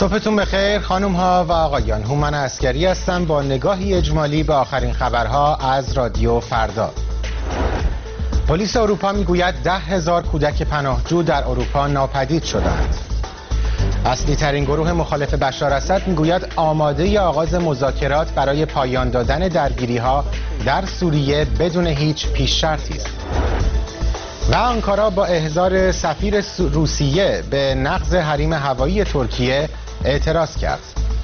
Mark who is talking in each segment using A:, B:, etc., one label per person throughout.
A: صبحتون بخیر خانم ها و آقایان. هومن عسکری هستم با نگاهی اجمالی به آخرین خبرها از رادیو فردا. پلیس اروپا میگوید 10,000 کودک پناهجو در اروپا ناپدید شدند. اصلی ترین گروه مخالف بشار اسد میگوید آماده آغاز مذاکرات برای پایان دادن درگیری ها در سوریه بدون هیچ پیش شرطی است. و آنکارا با احضار سفیر روسیه به نقض حریم هوایی ترکیه اعتراض کرد.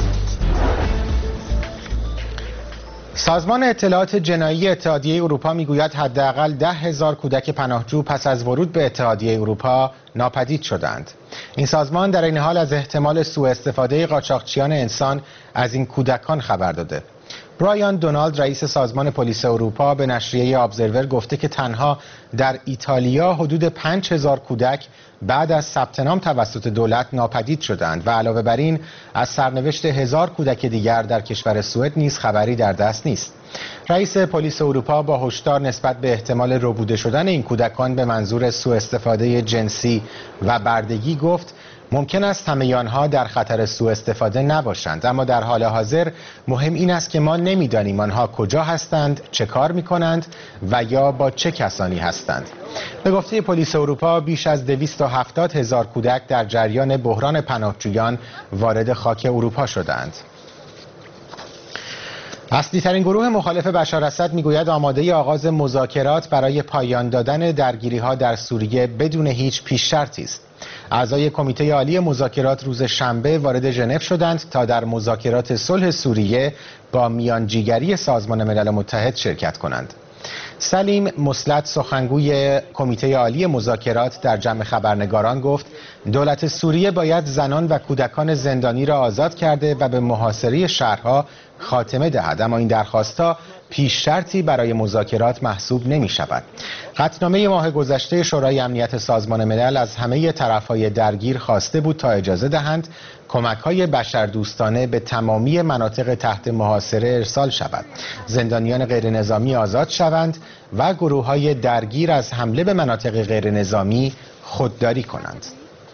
A: سازمان اطلاعات جنایی اتحادیه اروپا میگوید حداقل 10,000 کودک پناهجو پس از ورود به اتحادیه اروپا ناپدید شدند. این سازمان در این حال از احتمال سوء استفاده قاچاقچیان انسان از این کودکان خبر داده. برایان دونالد رئیس سازمان پلیس اروپا به نشریه ابزرور گفته که تنها در ایتالیا حدود 5,000 کودک بعد از ثبت نام توسط دولت ناپدید شدند و علاوه بر این از سرنوشت 1000 کودک دیگر در کشور سوئد نیز خبری در دست نیست. رئیس پلیس اروپا با هشدار نسبت به احتمال ربوده شدن این کودکان به منظور سوء استفاده جنسی و بردگی گفت ممکن است همه آنها در خطر سوء استفاده نباشند، اما در حال حاضر مهم این است که ما نمیدانیم آنها کجا هستند، چه کار می‌کنند و یا با چه کسانی هستند. به گفته پلیس اروپا بیش از 270,000 کودک در جریان بحران پناهجویان وارد خاک اروپا شدند. اصلی ترین گروه مخالف بشار اسد میگوید آماده آغاز مذاکرات برای پایان دادن درگیری ها در سوریه بدون هیچ پیش شرطی است. اعضای کمیته عالی مذاکرات روز شنبه وارد ژنو شدند تا در مذاکرات صلح سوریه با میانجیگری سازمان ملل متحد شرکت کنند. سلیم مسلط سخنگوی کمیته عالی مذاکرات در جمع خبرنگاران گفت دولت سوریه باید زنان و کودکان زندانی را آزاد کرده و به محاصره شهرها خاتمه دهد، اما این درخواست‌ها پیش شرطی برای مذاکرات محسوب نمی شود. قطعنامه ماه گذشته شورای امنیت سازمان ملل از همه طرف‌های درگیر خواسته بود تا اجازه دهند کمک‌های بشردوستانه به تمامی مناطق تحت محاصره ارسال شود، زندانیان غیرنظامی آزاد شوند و گروه‌های درگیر از حمله به مناطق غیرنظامی خودداری کنند.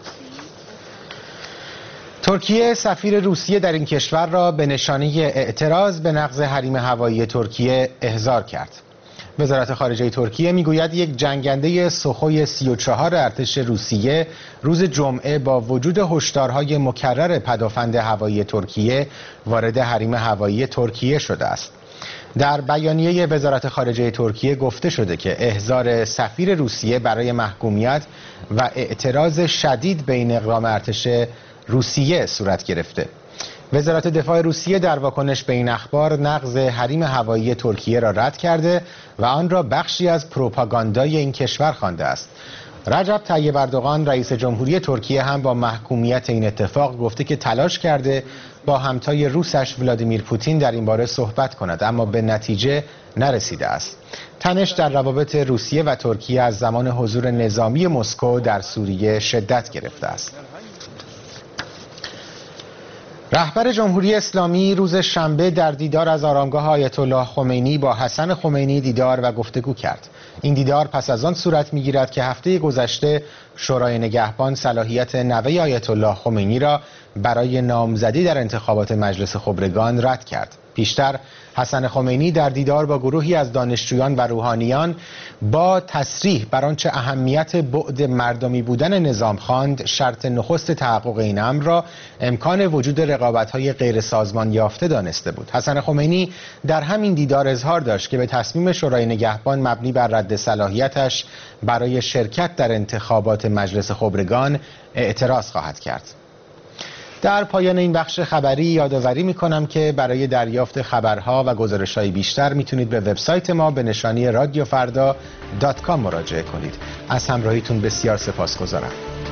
A: ترکیه سفیر روسیه در این کشور را به نشانه اعتراض به نقض حریم هوایی ترکیه احضار کرد. وزارت خارجه ترکیه میگوید یک جنگنده سخوی 34 ارتش روسیه روز جمعه با وجود هشدارهای مکرر پدافند هوایی ترکیه وارد حریم هوایی ترکیه شده است. در بیانیه وزارت خارجه ترکیه گفته شده که احضار سفیر روسیه برای محکومیت و اعتراض شدید به این اقدام ارتش روسیه صورت گرفته. وزارت دفاع روسیه در واکنش به این اخبار نقض حریم هوایی ترکیه را رد کرده و آن را بخشی از پروپاگاندای این کشور خوانده است. رجب طیب اردوغان رئیس جمهوری ترکیه هم با محکومیت این اتفاق گفته که تلاش کرده با همتای روسش ولادیمیر پوتین در این باره صحبت کند، اما به نتیجه نرسیده است. تنش در روابط روسیه و ترکیه از زمان حضور نظامی مسکو در سوریه شدت گرفته است. رهبر جمهوری اسلامی روز شنبه در دیدار از آرامگاه آیت الله خمینی با حسن خمینی دیدار و گفتگو کرد. این دیدار پس از آن صورت می‌گیرد که هفته گذشته شورای نگهبان صلاحیت نوه آیت الله خمینی را برای نامزدی در انتخابات مجلس خبرگان رد کرد. پیشتر حسن خمینی در دیدار با گروهی از دانشجویان و روحانیان با تصریح بر آنچه اهمیت بعد مردمی بودن نظام خواند، شرط نخست تحقق این امر را امکان وجود رقابت‌های غیر سازمان یافته دانسته بود. حسن خمینی در همین دیدار اظهار داشت که به تصمیم شورای نگهبان مبنی بر رد صلاحیتش برای شرکت در انتخابات مجلس خبرگان اعتراض خواهد کرد. در پایان این بخش خبری یادآوری می‌کنم که برای دریافت خبرها و گزارش‌های بیشتر میتونید به وبسایت ما به نشانی radiofarda.com مراجعه کنید. از همراهیتون بسیار سپاسگزارم.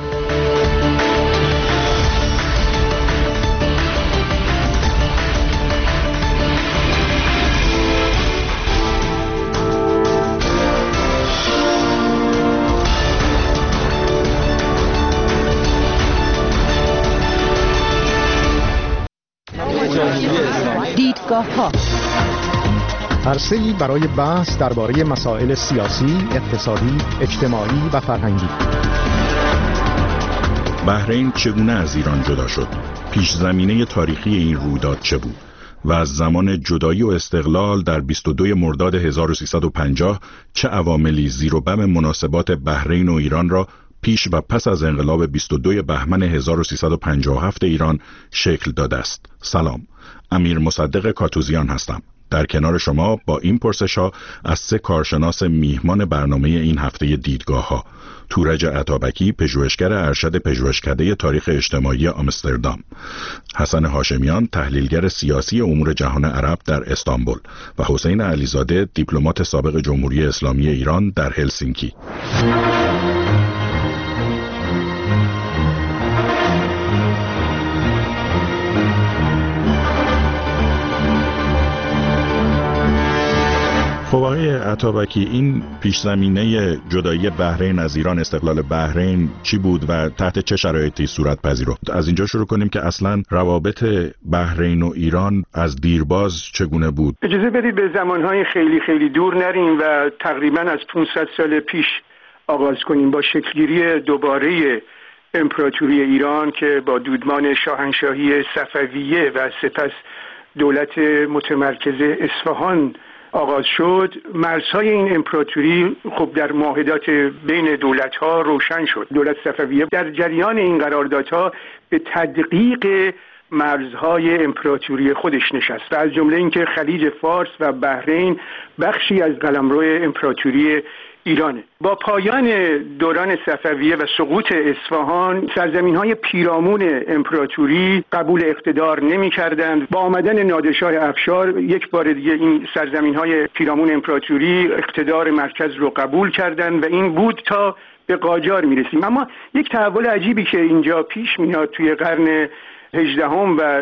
B: دیدگاه‌ها
C: عرصه‌ای برای بحث درباره مسائل سیاسی، اقتصادی، اجتماعی و فرهنگی.
B: بحرین چگونه از ایران جدا شد؟ پیش زمینه تاریخی این رویداد چه بود؟ و از زمان جدایی و استقلال در 22 مرداد 1350 چه عواملی زیر و بم مناسبات بحرین و ایران را پیش و پس از انقلاب 22 بهمن 1357 ایران شکل داده است؟ سلام، امیر مصدق کاتوزیان هستم. در کنار شما با این پرسش‌ها از 3 کارشناس میهمان برنامه این هفته دیدگاه‌ها: تورج عطابکی، پژوهشگر ارشد پژوهشکده تاریخ اجتماعی آمستردام، حسن هاشمیان، تحلیلگر سیاسی امور جهان عرب در استانبول و حسین علیزاده، دیپلمات سابق جمهوری اسلامی ایران در هلسینکی. خب آقای عطابکی، این پیش زمینه جدایی بحرین از ایران، استقلال بحرین چی بود و تحت چه شرایطی صورت پذیرفت؟ از اینجا شروع کنیم که اصلا روابط بحرین و ایران از دیرباز چگونه بود؟
D: اجازه بدید به زمانهای خیلی خیلی دور نریم و تقریبا از 500 سال پیش آغاز کنیم با شکلگیری دوباره امپراتوری ایران که با دودمان شاهنشاهی صفویه و سپس دولت متمرکز اصفهان آغاز شد. مرزهای این امپراتوری خب در معاهدات بین دولت‌ها روشن شد. دولت صفویه در جریان این قراردادها به تدقیق مرزهای امپراتوری خودش نشست و از جمله اینکه خلیج فارس و بحرین بخشی از قلمرو امپراتوری ایرانه. با پایان دوران صفویه و سقوط اصفهان، سرزمین‌های پیرامون امپراتوری قبول اقتدار نمی‌کردند. با آمدن نادرشاه افشار یک بار دیگه این سرزمین‌های پیرامون امپراتوری اقتدار مرکز رو قبول کردند و این بود تا به قاجار می‌رسیم. اما یک تحول عجیبی که اینجا پیش میاد توی قرن 18 و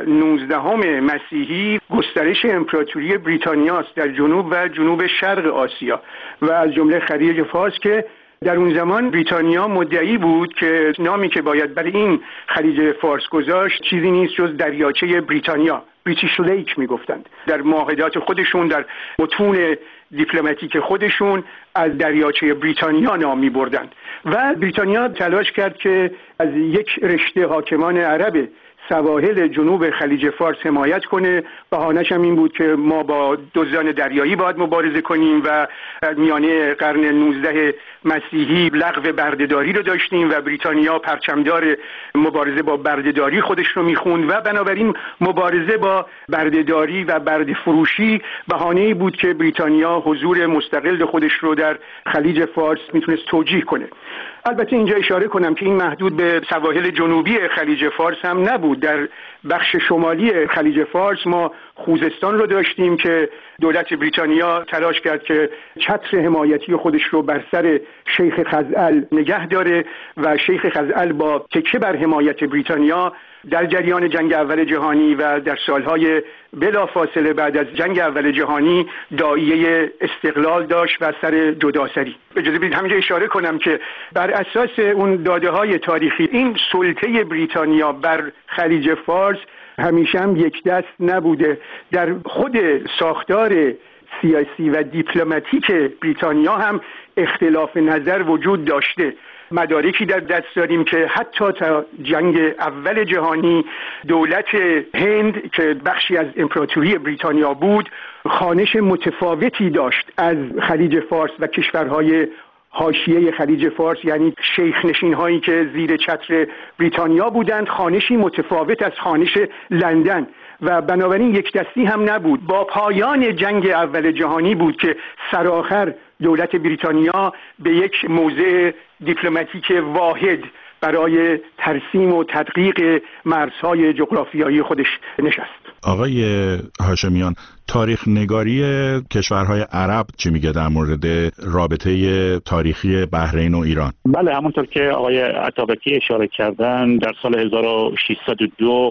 D: 19 مسیحی، گسترش امپراتوری بریتانیاست در جنوب و جنوب شرق آسیا و از جمله خلیج فارس که در اون زمان بریتانیا مدعی بود که نامی که باید برای این خلیج فارس گذاشت چیزی نیست جز دریاچه بریتانیا، بریتیش لیک میگفتند. در معاهدات خودشون، در متون دیپلماتیک خودشون از دریاچه بریتانیا نام میبردند و بریتانیا تلاش کرد که از یک رشته حاکمان عرب سواحل جنوب خلیج فارس حمایت کنه. بهانه‌ش هم این بود که ما با دزدان دریایی باید مبارزه کنیم و میانه قرن 19 مسیحی لغو بردهداری رو داشتیم و بریتانیا پرچمدار مبارزه با بردهداری خودش رو میخوند و بنابراین مبارزه با بردهداری و برده فروشی بهانه‌ای بود که بریتانیا حضور مستقل خودش رو در خلیج فارس میتونست توجیه کنه. البته اینجا اشاره کنم که این محدود به سواحل جنوبی خلیج فارس هم نبود. در بخش شمالی خلیج فارس ما خوزستان رو داشتیم که دولت بریتانیا تلاش کرد که چتر حمایتی خودش رو بر سر شیخ خزعل نگه داره و شیخ خزعل با تکیه بر حمایت بریتانیا در جریان جنگ اول جهانی و در سالهای بلافاصله بعد از جنگ اول جهانی داعیه استقلال داشت و سر جداسری. اجازه بدید همینجا اشاره کنم که بر اساس اون داده‌های تاریخی این سلطه بریتانیا بر خلیج فارس همیشه هم یک دست نبوده. در خود ساختار سیاسی و دیپلماتیک بریتانیا هم اختلاف نظر وجود داشته. مدارکی در دست داریم که حتی تا جنگ اول جهانی دولت هند که بخشی از امپراتوری بریتانیا بود خوانش متفاوتی داشت از خلیج فارس و کشورهای حاشیه خلیج فارس، یعنی شیخ نشین هایی که زیر چتر بریتانیا بودند، خوانشی متفاوت از خوانش لندن و بنابراین یک دستی هم نبود. با پایان جنگ اول جهانی بود که سرآخر دولت بریتانیا به یک موضع دیپلماتیک واحد برای ترسیم و تدقیق مرزهای جغرافیایی خودش نشست.
B: آقای هاشمیان، تاریخ نگاری کشورهای عرب چی میگه در مورد رابطه تاریخی بحرین و ایران؟
E: بله، همونطور که آقای عطابکی اشاره کردن در سال 1602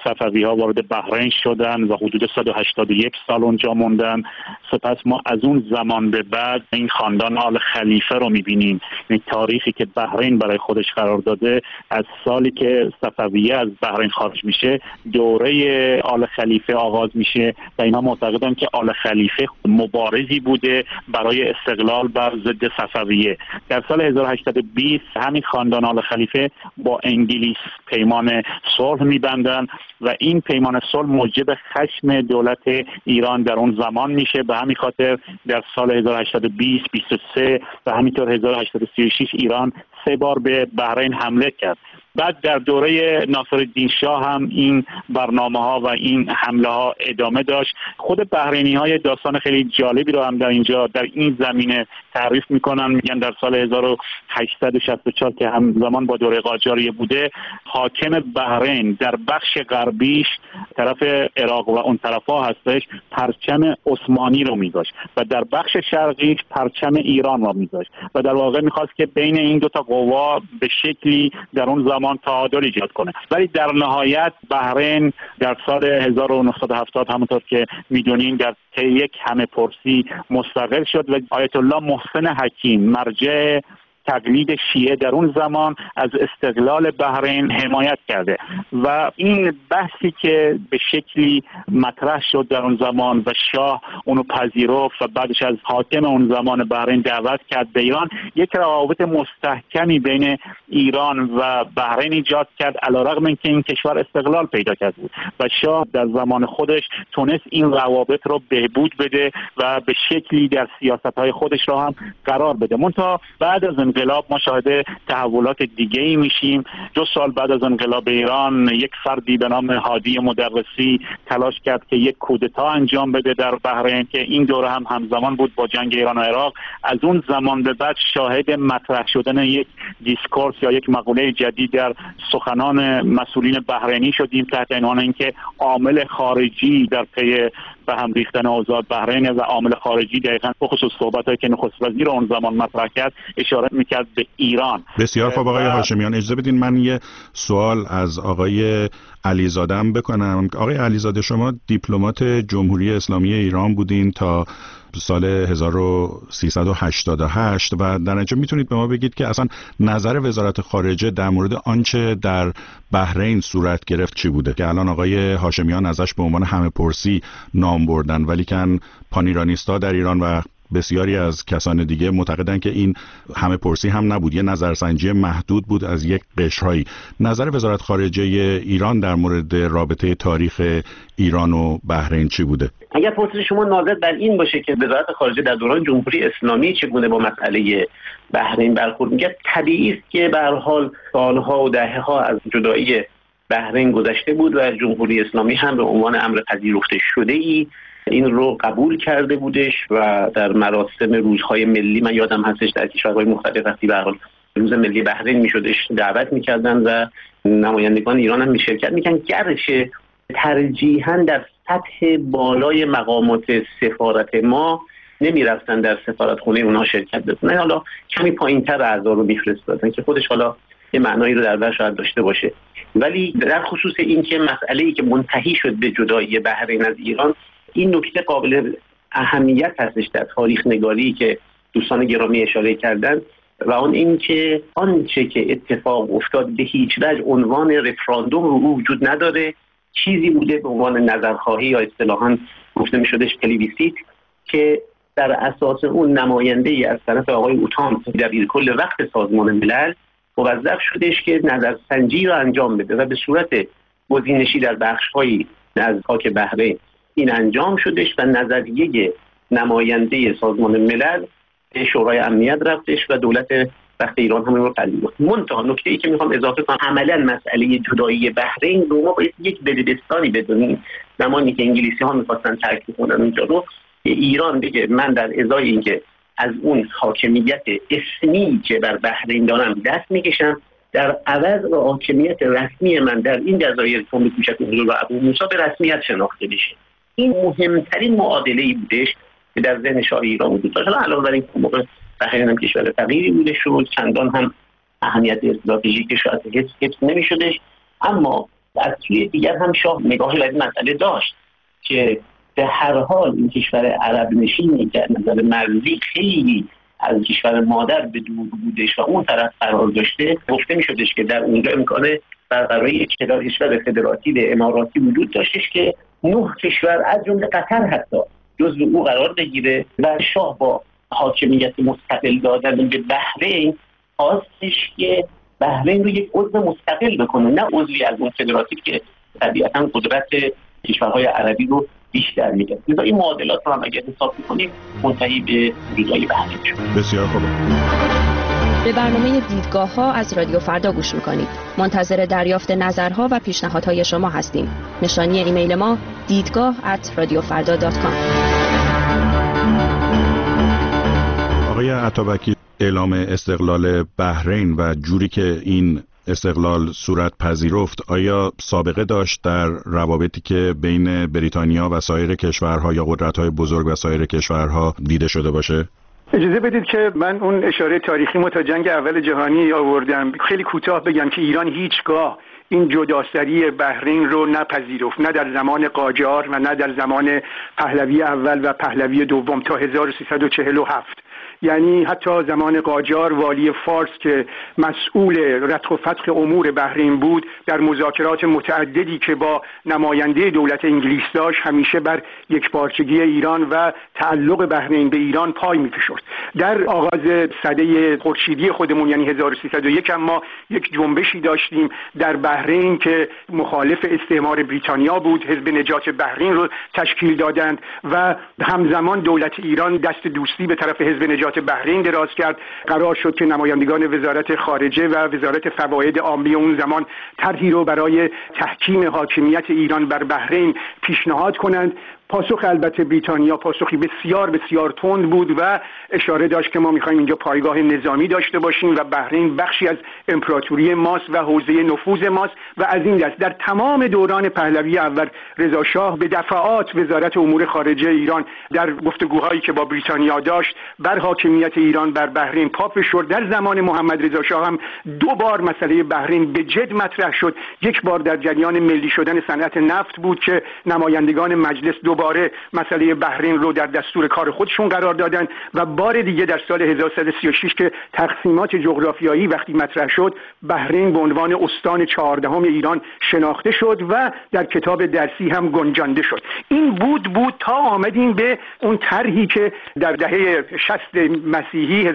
E: صفوی‌ها وارد بحرین شدن و حدود 181 سال اونجا موندن. سپس ما از اون زمان به بعد این خاندان آل خلیفه رو می‌بینیم. این تاریخی که بحرین برای خودش قرار داده، از سالی که صفویه از بحرین خارج میشه دوره آل خلیفه آغاز میشه و اینا معتقدن که آل خلیفه مبارزی بوده برای استقلال بر ضد صفویه. در سال 1820 همین خاندان آل خلیفه با انگلیس پیمان صلح میبندن و این پیمان صلح موجب خشم دولت ایران در اون زمان میشه. به همین خاطر در سال 1820 23 و همینطور 1836 ایران 3 بار به بحرین حمله کرد. بعد در دوره ناصرالدین شاه هم این برنامه‌ها و این حمله‌ها ادامه داشت. خود بحرینی‌ها داستان خیلی جالبی رو هم در این زمینه تعریف می‌کنن. میگن در سال 1864 که همزمان با دوره قاجاریه بوده، حاکم بحرین در بخش غربیش طرف عراق و اون طرفا هستش پرچم عثمانی رو می‌ذاشت و در بخش شرقیش پرچم ایران رو می‌ذاشت و در واقع می‌خواست که بین این دو تا قوا به شکلی در اون زمان تعادل ایجاد کنه. ولی در نهایت بحرین در سال 1970 همونطور که میدونین در طی یک همه پرسی مستقل شد و آیت الله محسن حکیم مرجع تقلید شیعه در اون زمان از استقلال بحرین حمایت کرده و این بحثی که به شکلی مطرح شد در اون زمان و شاه اونو پذیرفت و بعدش از حاکم اون زمان بحرین دعوت کرد به ایران، یک روابط مستحکمی بین ایران و بحرین ایجاد کرد، علیرغم اینکه این کشور استقلال پیدا کرده بود و شاه در زمان خودش تونست این روابط رو بهبود بده و به شکلی در سیاست‌های خودش رو هم قرار بده. منتها بعد از انقلاب ما شاهد تحولات دیگه‌ای میشیم. 2 سال بعد از انقلاب ایران یک فردی به نام هادی مدرسی تلاش کرد که یک کودتا انجام بده در بحرین که این دوره هم همزمان بود با جنگ ایران و عراق. از اون زمان به بعد شاهد مطرح شدن یک دیسکورس یا یک مقوله جدید در سخنان مسئولین بحرینی شدیم تحت عنوان اینکه عامل خارجی در پی به هم ریختن اوضاع بحرین و عامل خارجی دقیقاً به خصوص صحبتایی که نخست وزیر اون زمان مطرح کرد اشاره میکرد به ایران.
B: بسیار خوب آقای هاشمیان، اجازه بدین من یه سوال از آقای علیزاده بکنم. آقای علیزاده، شما دیپلمات جمهوری اسلامی ایران بودین تا سال 1388 و در نتیجه میتونید به ما بگید که اصلا نظر وزارت خارجه در مورد آنچه در بحرین صورت گرفت چی بوده که الان آقای هاشمیان ازش به عنوان همه پرسی نام بردن، ولیکن پانیرانیستا در ایران و بسیاری از کسان دیگه معتقدن که این همه پرسی هم نبود، یه نظرسنجی محدود بود از یک قشرهایی. نظر وزارت خارجه ایران در مورد رابطه تاریخ ایران و بحرین چی بوده؟
F: اگر پرسش شما ناظر بر این باشه که وزارت خارجه در دوران جمهوری اسلامی چگونه با مسئله بحرین برخورد می‌کرد، طبیعی است که به هر حال سالها و دهه‌ها از جدایی بحرین گذشته بود و جمهوری اسلامی هم به عنوان امر پذیرفته شده‌ای این رو قبول کرده بودش و در مراسم روزهای ملی، من یادم هستش در کشورهای مختلف وقتی به هر حال روز ملی بحرین میشدش دعوت میکردن و نمایندگان ایران هم شرکت میکنن، گرچه ترجیحاً در سطح بالای مقامات سفارت ما نمیرفتن در سفارتخونه اونها شرکت بکنن، حالا کمی پایینتر اعضا رو میفرستادن که خودش حالا یه معنایی رو در بر شاید داشته باشه. ولی در خصوص این که مسئله‌ای که منتهی شد به جدایی بحرین از ایران، این نکته قابل اهمیت هستش در تاریخ نگاری که دوستان گرامی اشاره کردن و اون این که آنچه که اتفاق افتاد به هیچ وجه عنوان رفراندوم رو وجود نداره، چیزی بوده به عنوان نظرخواهی یا اصطلاحاً گفته می‌شدش پلیبیسیت که در اساس اون نماینده‌ای از طرف آقای اوتان دبیر کل وقت سازمان ملل موظف شدش که نظرسنجی رو انجام بده و به صورت گزینشی در بخش‌هایی از خاک بحرین این انجام شدش و نظریه نماینده سازمان ملل به شورای امنیت رفتش و دولت وقت ایران هم رو پذیرفت. منتها نکته‌ای که میخوام اضافه کنم، عملاً مسئله جدایی بحرین رو ما باید یک دلبستانی بدونیم. زمانی که انگلیسی‌ها می‌خواستن ترکیب کنن اونجا رو، ایران بگه من در ازای اینکه از اون حاکمیت اسمی که بر بحرین دارم دست میکشم، در عوض و حاکمیت رسمی من در این جزایر تونس کوچک و ابو موسی به رسمیت شناخته بشه. این مهمترین معادله‌ای بودش که در ذهن شاه ایران وجود داشت. علاوه بر این موقع بحرین هم کشور فقیری بوده شد، چندان هم اهمیت استراتژیک شاید حفظ نمی‌شدش، اما از سوی دیگر هم شاه نگاهی به این مسئله داشت که به هر حال این کشور عرب نشینی که نظر مرزی خیلی از کشور مادر به دور بودش و اون طرف قرار داشته، گفته می شدش که در اونجا امکان برقراری کشور فدراتیو اماراتی وجود داشتش که 9 کشور از جمله قطر حتی جزو او قرار بگیره و شاه با حاکمیت مستقل دادن به بحرین خواستش که بحرین رو یک عضو مستقل بکنه، نه عضوی از اون فدراتیو که طبیعتاً قدرت کشورهای عربی رو بیشتر میده. لذا این معادلات رو هم اگر حساب کنیم منتهی به جدایی بحرین شد.
B: بسیار خوب.
G: به برنامه دیدگاه‌ها از رادیو فردا گوش می‌کنید. منتظر دریافت نظرها و پیشنهادهای شما هستیم. نشانی ایمیل ما دیدگاه@radiofarda.com.
B: آقای عطابکی، اعلام استقلال بحرین و جوری که این استقلال صورت پذیرفت آیا سابقه داشت در روابطی که بین بریتانیا و سایر کشورها یا قدرت‌های بزرگ و سایر کشورها دیده شده باشه؟
D: اجازه بدید که من اون اشاره تاریخی تا جنگ اول جهانی آوردم. خیلی کوتاه بگم که ایران هیچگاه این جداسری بحرین رو نپذیرفت، نه در زمان قاجار و نه در زمان پهلوی اول و پهلوی دوم تا 1347. یعنی حتی زمان قاجار والی فارس که مسئول رتق و فتق امور بحرین بود، در مذاکرات متعددی که با نماینده دولت انگلیس داشت همیشه بر یکپارچگی ایران و تعلق بحرین به ایران پای می‌فشرد. در آغاز سده خورشیدی خودمون یعنی 1301 ما یک جنبشی داشتیم در بحرین که مخالف استعمار بریتانیا بود، حزب نجات بحرین رو تشکیل دادند و همزمان دولت ایران دست دوستی به طرف حزب نجات بحرین دراز کرد. قرار شد که نمایندگان وزارت خارجه و وزارت فواید عامه اون زمان طرحی رو برای تحکیم حاکمیت ایران بر بحرین پیشنهاد کنند. پاسخ البته بریتانیا پاسخی بسیار بسیار تند بود و اشاره داشت که ما می‌خوایم اینجا پایگاه نظامی داشته باشیم و بحرین بخشی از امپراتوری ماست و حوزه نفوذ ماست و از این دست در تمام دوران پهلوی اول رضا شاه به دفعات وزارت امور خارجه ایران در گفتگوهایی که با بریتانیا داشت بر حاکمیت ایران بر بحرین پا فشرد. در زمان محمد رضا شاه هم 2 بار مسئله بحرین به جد مطرح شد. یک بار در جریان ملی شدن صنعت نفت بود که نمایندگان مجلس دوباره مسئله بحرین رو در دستور کار خودشون قرار دادن و بار دیگه در سال 1336 که تقسیمات جغرافیایی وقتی مطرح شد بحرین به عنوان استان 14 ایران شناخته شد و در کتاب درسی هم گنجانده شد. این بود تا آمدیم به اون طرحی که در دهه 60 مسیحی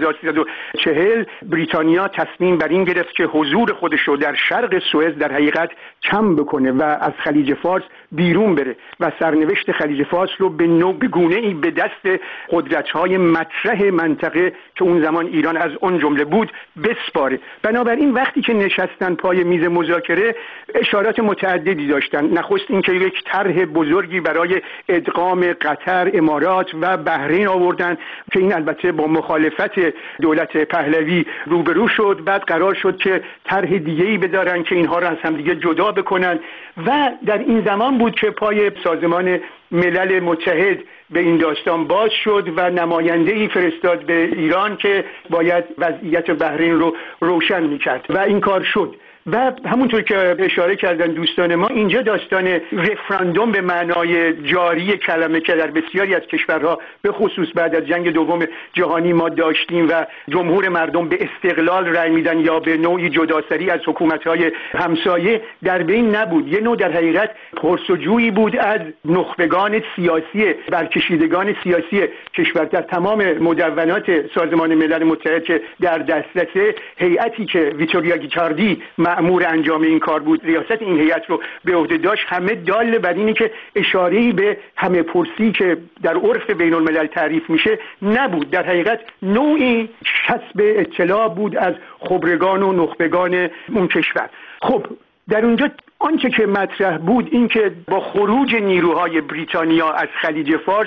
D: 1340 بریتانیا تصمیم بر این گرفت که حضور خودش رو در شرق سوئد در حقیقت کم بکنه و از خلیج فارس بیرون بره و سرنوشت خلیج فارس رو به گونه‌ای به دست قدرت‌های مطرح منطقه که اون زمان ایران از اون جمله بود بسپاره. بنابراین وقتی که نشستن پای میز مذاکره اشارات متعددی داشتن. نخست اینکه یک طرح بزرگی برای ادغام قطر، امارات و بحرین آوردن که این البته با مخالفت دولت پهلوی روبرو شد. بعد قرار شد که طرح دیگه‌ای بدارن که اینها را از هم دیگه جدا بکنن و در این زمان بود که پای سازمان ملل متحد به این داستان باز شد و نماینده‌ای فرستاد به ایران که باید وضعیت بحرین رو روشن می‌کرد و این کار شد. و همونطور که اشاره کردن دوستان ما اینجا داستان رفراندوم به معنای جاری کلمه که در بسیاری از کشورها به خصوص بعد از جنگ دوم جهانی ما داشتیم و جمهور مردم به استقلال رأی میدن یا به نوعی جداسری از حکومت‌های همسایه در بین نبود. یه نوع در حقیقت پرسجویی بود از نخبگان سیاسی برکشیدگان سیاسی کشور. در تمام مدونات سازمان ملل متحد که در دسترس هیئتی که ویتوریا گیچاردی مأمور انجام این کار بود ریاست این هیئت رو به عهده داشت، همه دال بر اینی که اشاره‌ای به همه پرسی که در عرف بین الملل تعریف میشه نبود. در حقیقت نوعی کسب اطلاع بود از خبرگان و نخبگان اون کشور. خب در اونجا آنچه که مطرح بود این که با خروج نیروهای بریتانیا از خلیج فارس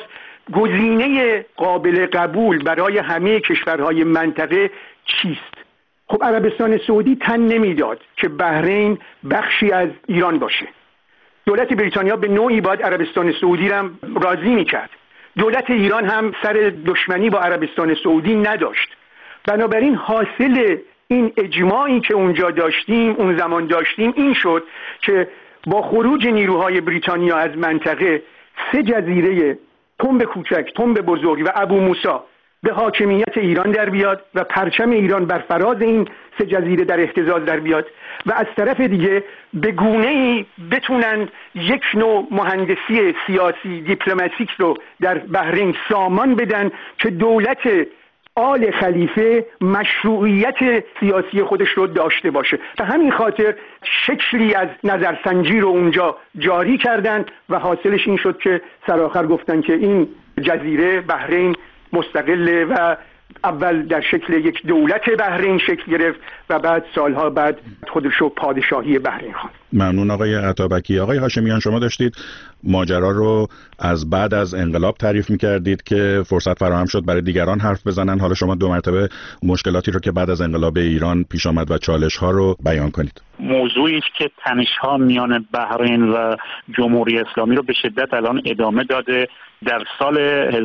D: گزینه قابل قبول برای همه کشورهای منطقه چیست؟ خب عربستان سعودی تن نمیداد که بحرین بخشی از ایران باشه. دولت بریتانیا به نوعی باید عربستان سعودی را راضی میکرد. دولت ایران هم سر دشمنی با عربستان سعودی نداشت. بنابراین حاصل این اجماعی که اونجا داشتیم اون زمان داشتیم این شد که با خروج نیروهای بریتانیا از منطقه 3 جزیره تنب کوچک، تنب بزرگ و ابو موسی به حاکمیت ایران در بیاد و پرچم ایران بر فراز این 3 جزیره در اهتزاز در بیاد و از طرف دیگه به گونه‌ای بتونن یک نوع مهندسی سیاسی دیپلماتیک رو در بحرین سامان بدن که دولت آل خلیفه مشروعیت سیاسی خودش رو داشته باشه. به همین خاطر شکلی از نظرسنجی رو اونجا جاری کردن و حاصلش این شد که سرآخر گفتن که این جزیره بحرین مستقله و اول در شکل یک دولت بحرین شکل گرفت و بعد سالها بعد خودش رو پادشاهی بحرین خواند.
B: ممنون آقای عطابکی. آقای هاشمیان، شما داشتید ماجرا رو از بعد از انقلاب تعریف می‌کردید که فرصت فراهم شد برای دیگران حرف بزنن. حالا شما 2 مرتبه مشکلاتی رو که بعد از انقلاب ایران پیش آمد و چالش‌ها رو بیان کنید.
E: موضوعی است که تنش‌ها میان بحرین و جمهوری اسلامی رو به شدت الان ادامه داده. در سال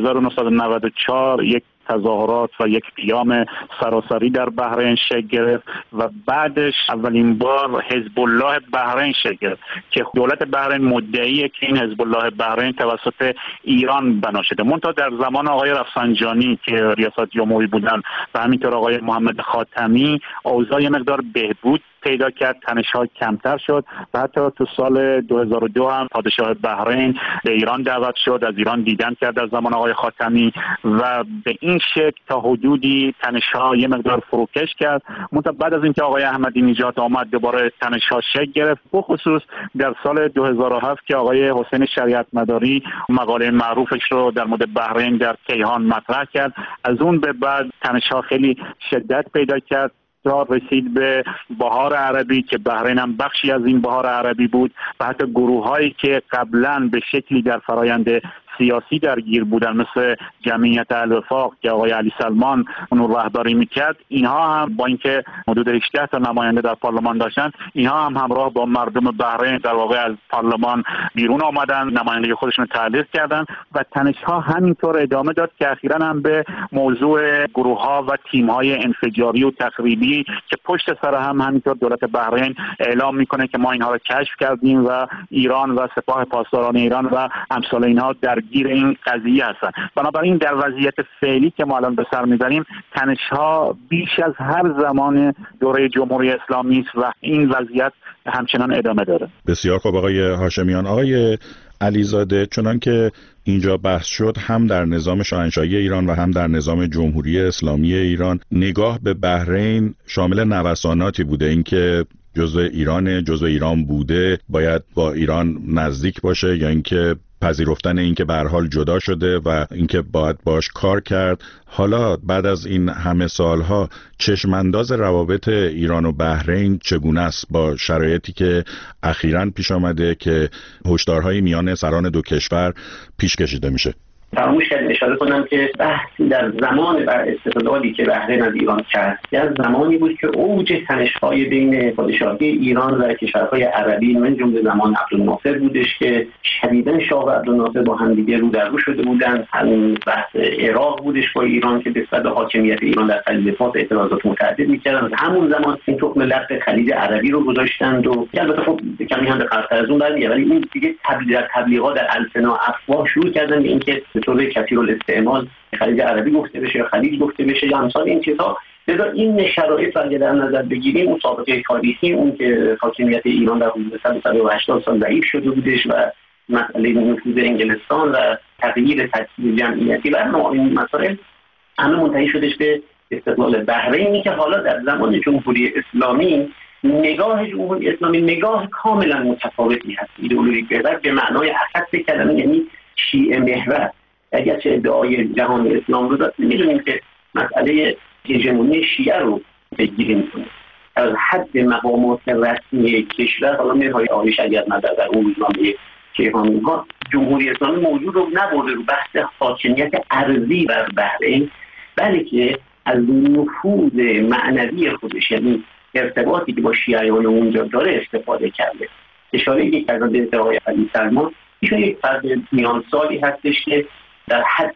E: 1994 یک تظاهرات و یک قیام سراسری در بحرین شکل گرفت و بعدش اولین بار حزب الله بحرین شکل گرفت که دولت بحرین مدعیه که این حزب الله بحرین توسط ایران بنا شده. منتها در زمان آقای رفسنجانی که ریاست جمهوری بودن و همینطور آقای محمد خاتمی اوضاع یه مقدار بهبود پیدا کرد، تنش‌ها کمتر شد و حتی تو سال 2002 هم پادشاه بحرین به ایران دعوت شد، از ایران دیدن کرد در زمان آقای خاتمی و به این شکل تا حدودی تنش‌ها یه مقدار فروکش کرد. منتها بعد از اینکه آقای احمدی نژاد آمد دوباره تنش‌ها شکل گرفت، بخصوص در سال 2007 که آقای حسین شریعت مداری مقاله معروفش رو در مورد بحرین در کیهان مطرح کرد. از اون به بعد تنش‌ها خیلی شدت پیدا کرد تا رسید به بهار عربی که بحرین هم بخشی از این بهار عربی بود و حتی گروه‌هایی که قبلا به شکلی در فرایند سیاسی درگیر بودن مثل جمعیت الوفاق که آقای علی سلمان اون رو رهبری میکرد، اینها هم با اینکه حدود 18 تا نماینده در پارلمان داشتن، اینها هم همراه با مردم بحرین در واقع از پارلمان بیرون آمدن، نمایندگی خودشون رو تعلیق کردن و تنش‌ها همینطور ادامه داد که اخیراً هم به موضوع گروه‌ها و تیم‌های انفجاری و تخریبی که پشت سر هم همینطور دولت بحرین اعلام میکنه که ما اینها رو کشف کردیم و ایران و سپاه پاسداران ایران و امثال اینها درگیر این قضیه هستن. بنابراین در وضعیت فعلی که ما الان به سر میبریم تنش‌ها بیش از هر زمان دوره جمهوری اسلامی است و این وضعیت همچنان ادامه داره.
B: بسیار خوب آقای هاشمیان. آقای علیزاده، چنان که اینجا بحث شد، هم در نظام شاهنشاهی ایران و هم در نظام جمهوری اسلامی ایران نگاه به بحرین شامل نوساناتی بوده، اینکه جزء ایران بوده باید با ایران نزدیک باشه، یا اینکه پذیرفتن اینکه به هر حال جدا شده و اینکه باید باش کار کرد. حالا بعد از این همه سالها چشمانداز روابط ایران و بحرین چگونه است با شرایطی که اخیراً پیش آمده که هشدارهای میان سران دو کشور پیش کشیده میشه؟
F: فراموش کردم اشاره کنم که بحث در زمان استقلالی که بحرین از ایران کرد از زمانی بود که اوج تنش‌های بین پادشاهی ایران و کشورهای عربی من جمله زمان عبدالناصر بودش که شدیداً شاه و عبدالناصر با هم دیگه رو در رو شده بودن. همین بحث عراق بودش با ایران که نسبت به حاکمیت ایران در خلیج فارس اعتراضات متعدد می‌کردن. همون زمان این تخم لق خلیج عربی رو گذاشتند و البته خب کمی هم به قرض از اون برمیاد، ولی این دیگه تبلیغات در السنا افواه شروع کردن به اینکه به طور کثیرالاستعمال خلیج عربی گفته بشه یا خلیج گفته بشه یا امثال این چیزها. لذا این شرایط رو اگه در نظر بگیریم، اون سابقه تاریخی اون که حاکمیت ایران در حدود 180 سال ضعیف شده بودش و مسئله نفوذ انگلستان و تغییر ترکیب جمعیتی و این مسائل همه منتهی شدش به استقلال بحرینی که حالا در زمان جمهوری اسلامی نگاه جمهوری اسلامی نگاه کاملا متفاوتی هست. ایدئولوژیک به معنای اخص کلمه، یعنی شیعه محور. اگرچه ادعای جهان اسلام رو داد، می‌دونیم که مسئله هژمونی شیعه رو بگیریم از حد مقامات رسمی کشور. حالا نهای آقای شریعت مداری در اون روزنامه کیهان ها جمهوری اسلامی موضوع رو نبرده رو بحث حاکمیت ارضی بر بحرین، بلکه از نفوذ معنوی خودش، یعنی ارتباطی که با شیعیان اونجا داره استفاده کرده. اشاره‌ای که از ادعای علی سلمان ایشون یک فرد میان سالی هستش که در حد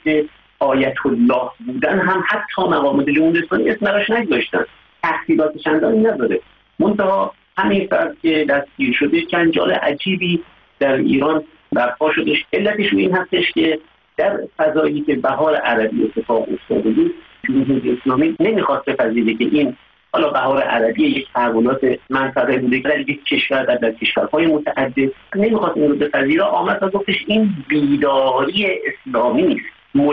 F: آیت الله بودن هم حتی مقامات جمهوری اسلامی اسم براش نگذاشتن، تحصیلات چندانی نداره، منتها همین فرد که دستگیر شده جنجال عجیبی در ایران برپا شدش. علتش این هستش که در فضایی که بهار عربی اتفاق افتاده بود، جمهوری اسلامی نمیخواست بپذیره که این حالا بهار عربی یک تحولات منطقه بوده در یک کشور در کشورهای متعدد، نمیخواست این رو بپذیره. آمد و گفتش این بیداری اسلامی نیست،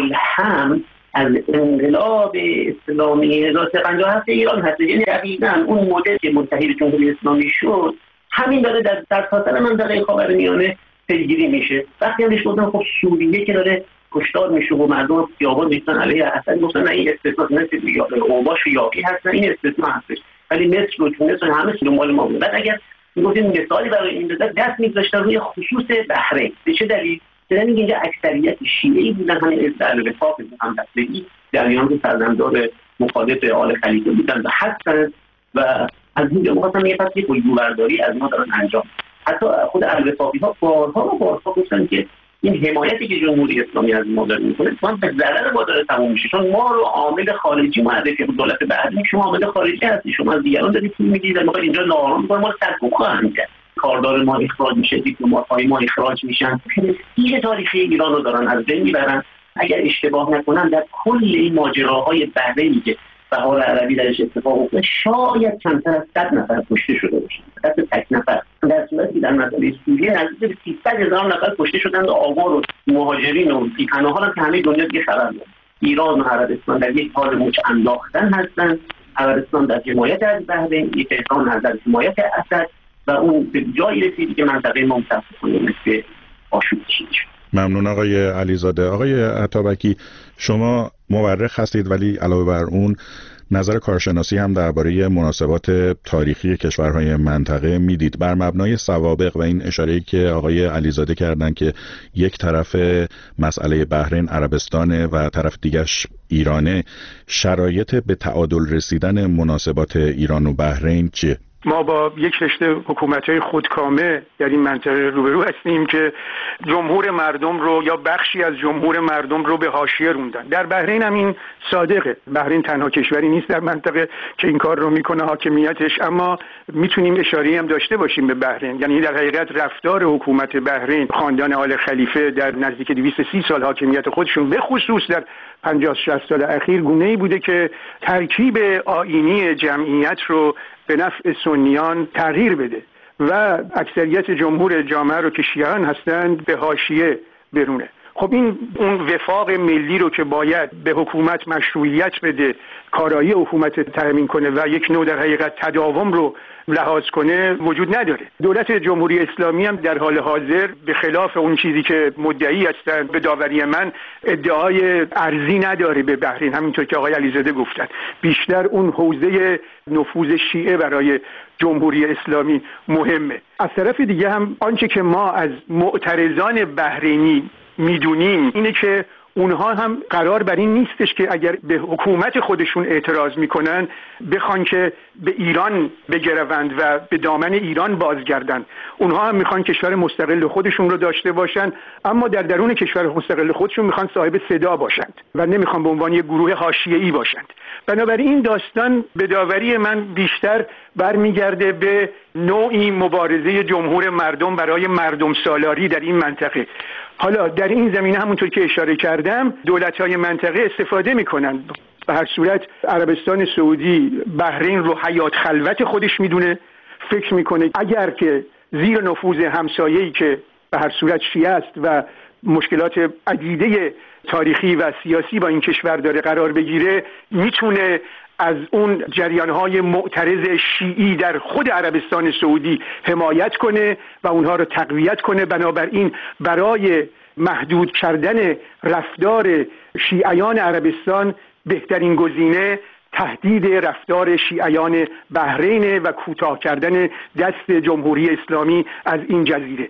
F: ملهم از انقلاب اسلامی 1357 ایران هست. یعنی دقیقاً اون مدل که منتهی جمهوری اسلامی شد همین داره در سراسر منطقه خاورمیانه پیگیری میشه. وقتی همش گفتن خب سوریه که داره کشتار میشه و مردم خیابان میشن علیه اسد، گفتن نه این استثنا مثل اوباش و یاقی هستن، این استثنا هستش، ولی مصر و تونس همه دنبال ما بود. بعد اگر میگفتیم مثالی برای این بزرگ دست میذاشتن روی خصوص بحرین. به چه دلیل؟ چون اینجا اکثریت شیعی بودن، همین اهل وفاق هم دستگیری در ایران فرزندان مخالف آل خلیفه بودن و هستن و از اینجا می‌خواستن یه پس یک الگوبرداری از ما دارن انجام. حتی خود اهل وفاقی‌ها بارها گفتن که این حمایتی که جمهوری اسلامی از ما داره میکنه ما به ضرر ما داره تموم میشه، چون ما رو عامل خارجی معرفی به دولت بعدی، شما عامل خارجی هستی، شما از دیگران دارید پول میگیرید، ما اینجا ناآرام می‌کنیم، ما سرکوب خواهیم کرد، کاردار ما اخراج میشه، دیپلمات‌های ما اخراج میشن، این تاریخی ایران رو دارن از بین میبرن. اگر اشتباه نکنم در کل این ماجراهای بحرینی که بهار عربی درش اتفاق افتاد شاید کمتر از 100 نفر کشته شده باشند، حتی تک نفر، در صورتی که در مسئله سوریه نزدیک به 300,000 نفر کشته شدند و آوار و مهاجرین و بی‌پناهان هم که همه دنیا دیگه خبر دارن. ایران و عربستان در یک حال مچ انداختن هستند، عربستان در حمایت از بحرین، یک احسان در حمایت اسد و اون به جایی رسیدی که منطقه ما متاسفانه مثل آشوب کشیده شد.
B: ممنون آقای علیزاده. آقای عطابکی، شما مورخ هستید ولی علاوه بر اون نظر کارشناسی هم درباره مناسبات تاریخی کشورهای منطقه میدید. بر مبنای سوابق و این اشاره‌ای که آقای علیزاده کردن که یک طرف مسئله بحرین عربستانه و طرف دیگرش ایرانه، شرایط به تعادل رسیدن مناسبات ایران و بحرین چیه؟
D: ما با یک رشته حکومت‌های خودکامه در این منطقه روبرو هستیم که جمهور مردم رو یا بخشی از جمهور مردم رو به حاشیه روندن. در بحرین هم این صادقه. بحرین تنها کشوری نیست در منطقه که این کار رو میکنه حاکمیتش، اما میتونیم اشاره‌ای هم داشته باشیم به بحرین. یعنی در حقیقت رفتار حکومت بحرین، خاندان آل خلیفه در نزدیک 230 سال حاکمیت خودشون، به خصوص در 50-60 سال اخیر، گونه‌ای بوده که ترکیب آیینی جمعیت رو به نفع سنیان تغییر بده و اکثریت جمهور جامعه رو که شیعیان هستند به حاشیه برونه. خب این اون وفاق ملی رو که باید به حکومت مشروعیت بده، کارایی حکومت تامین کنه و یک نوع در حقیقت تداوم رو لحاظ کنه وجود نداره. دولت جمهوری اسلامی هم در حال حاضر به خلاف اون چیزی که مدعی هستند به داوری من ادعای ارزی نداره به بحرین، همینطور که آقای علیزاده گفتن. بیشتر اون حوزه نفوذ شیعه برای جمهوری اسلامی مهمه. از طرف دیگه هم آنچه که ما از معترضان بحرینی میدونیم اینه که اونها هم قرار بر این نیستش که اگر به حکومت خودشون اعتراض میکنن بخوان که به ایران بگروند و به دامن ایران بازگردن. اونها هم میخوان کشور مستقل خودشون رو داشته باشن، اما در درون کشور مستقل خودشون میخوان صاحب صدا باشند و نمیخوان به عنوان یک گروه حاشیه‌ای باشند. بنابراین این داستان به داوری من بیشتر برمیگرده به نوعی مبارزه جمهور مردم برای مردم سالاری در این منطقه. حالا در این زمینه همونطور که اشاره کردم دولت‌های منطقه استفاده می‌کنن. به هر صورت عربستان سعودی بحرین رو حیات خلوت خودش میدونه، فکر میکنه اگر که زیر نفوذ همسایه‌ای که به هر صورت شیعه است و مشکلات عدیده تاریخی و سیاسی با این کشور داره قرار بگیره، میتونه از اون جریان‌های معترض شیعی در خود عربستان سعودی حمایت کنه و اونها رو تقویت کنه. بنابراین برای محدود کردن رفتار شیعیان عربستان بهترین گزینه تهدید رفتار شیعیان بحرین و کوتاه کردن دست جمهوری اسلامی از این جزیره.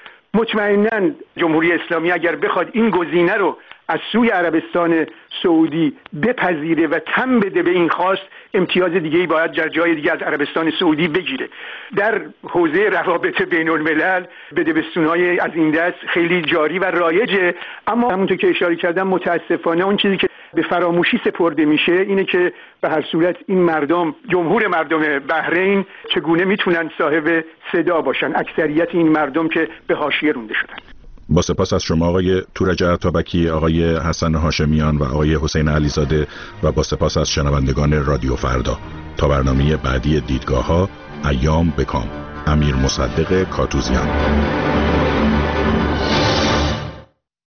D: مطمئناً جمهوری اسلامی اگر بخواد این گزینه رو از سوی عربستان سعودی بپذیره و تن بده به این خواست، امتیاز دیگه‌ای باید در جای دیگه از عربستان سعودی بگیره. در حوزه روابط بین الملل بدبستون‌های از این دست خیلی جاری و رایجه، اما همونطور که اشاره کردم متاسفانه اون چیزی که به فراموشی سپرده میشه اینه که به هر صورت این مردم، جمهور مردم بحرین چگونه میتونن صاحب صدا باشن، اکثریت این مردم که به حاشیه رونده شدن.
B: با سپاس از شما آقای تورج عطابکی، آقای حسن هاشمیان و آقای حسین علیزاده و با سپاس از شنوندگان رادیو فردا. تا برنامه بعدی دیدگاه‌ها، ایام بکام. امیر مصدق کاتوزیان.